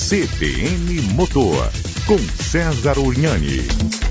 CBN Motor, com César Urnani.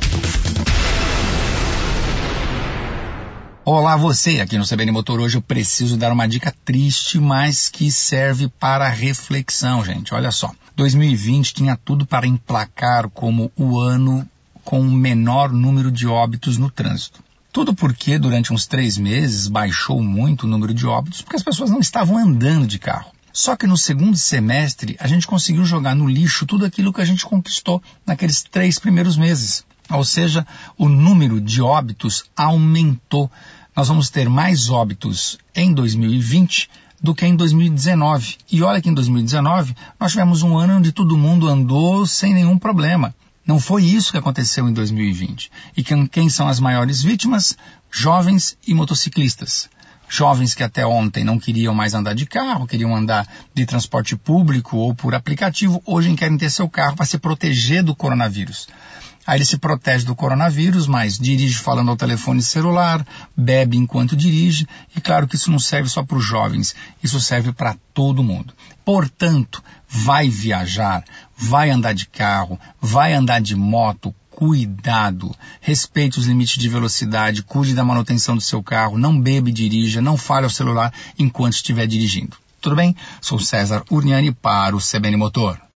Olá você, aqui no CBN Motor. Hoje eu preciso dar uma dica triste, mas que serve para reflexão, gente. Olha só, 2020 tinha tudo para emplacar como o ano com o menor número de óbitos no trânsito. Tudo porque durante uns 3 meses baixou muito o número de óbitos porque as pessoas não estavam andando de carro. Só que no segundo semestre a gente conseguiu jogar no lixo tudo aquilo que a gente conquistou naqueles 3 primeiros meses. Ou seja, o número de óbitos aumentou. Nós vamos ter mais óbitos em 2020 do que em 2019. E olha que em 2019 nós tivemos um ano onde todo mundo andou sem nenhum problema. Não foi isso que aconteceu em 2020. E quem são as maiores vítimas? Jovens e motociclistas. Jovens que até ontem não queriam mais andar de carro, queriam andar de transporte público ou por aplicativo, hoje querem ter seu carro para se proteger do coronavírus. Aí ele se protege do coronavírus, mas dirige falando ao telefone celular, bebe enquanto dirige, e claro que isso não serve só para os jovens, isso serve para todo mundo. Portanto, vai viajar, vai andar de carro, vai andar de moto, cuidado, respeite os limites de velocidade, cuide da manutenção do seu carro, não beba e dirija, não fale ao celular enquanto estiver dirigindo. Tudo bem? Sou César Urnani para o CBN Motor.